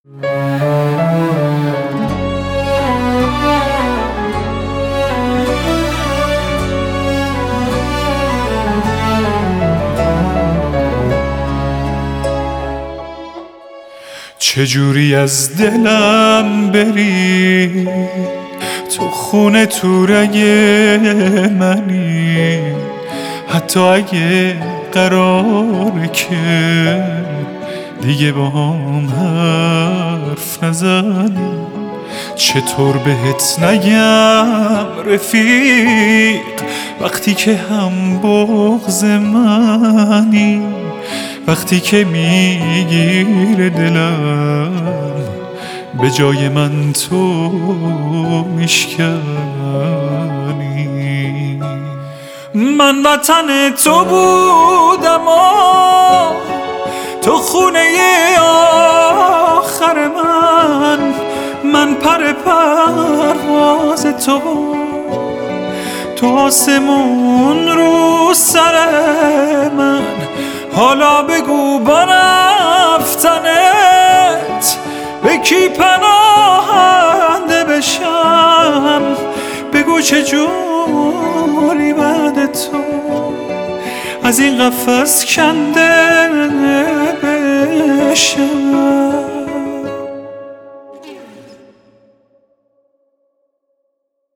چجوری از دلم بری، تو خونه تو رگ منی، حتی اگه قراره که دیگه با هم حرف نزنی. چطور بهت نگم رفیق وقتی که هم بغض منی، وقتی که میگیره دلم به جای من تو میشکنی. من وطن تو بودم تو خونه آخر من پر پرواز تو آسمون رو سر من. حالا بگو با رفتنت به کی پناهنده بشم، بگو چجوری بعد تو از این قفس کنده بشم.